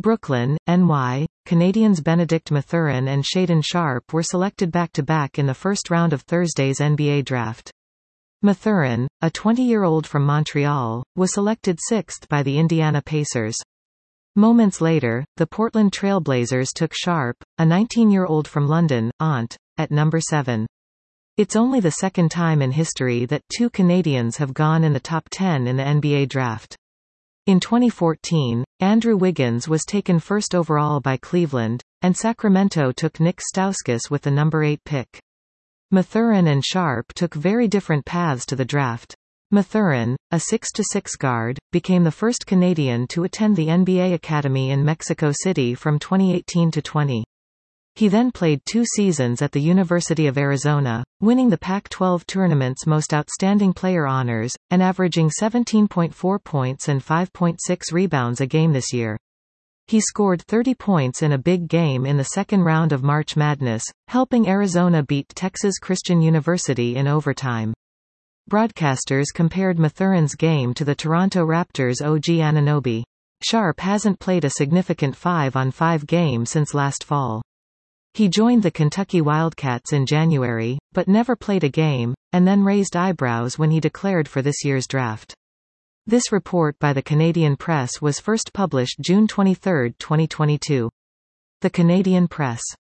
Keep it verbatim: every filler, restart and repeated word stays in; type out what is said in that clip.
Brooklyn, N Y, Canadians Benedict Mathurin and Shaedon Sharpe were selected back-to-back in the first round of Thursday's N B A draft. Mathurin, a twenty-year-old from Montreal, was selected sixth by the Indiana Pacers. Moments later, the Portland Trail Blazers took Sharpe, a nineteen-year-old from London, Ont, at number seven. It's only the second time in history that two Canadians have gone in the top ten in the N B A draft. In twenty fourteen, Andrew Wiggins was taken first overall by Cleveland, and Sacramento took Nick Stauskas with the number eight pick. Mathurin and Sharpe took very different paths to the draft. Mathurin, a six foot six guard, became the first Canadian to attend the N B A Academy in Mexico City from twenty eighteen to twenty. He then played two seasons at the University of Arizona, winning the Pac twelve tournament's Most Outstanding Player honors, and averaging seventeen point four points and five point six rebounds a game this year. He scored thirty points in a big game in the second round of March Madness, helping Arizona beat Texas Christian University in overtime. Broadcasters compared Mathurin's game to the Toronto Raptors' O G Anunoby. Sharpe hasn't played a significant five on five game since last fall. He joined the Kentucky Wildcats in January, but never played a game, and then raised eyebrows when he declared for this year's draft. This report by the Canadian Press was first published June twenty-third, twenty twenty-two. The Canadian Press.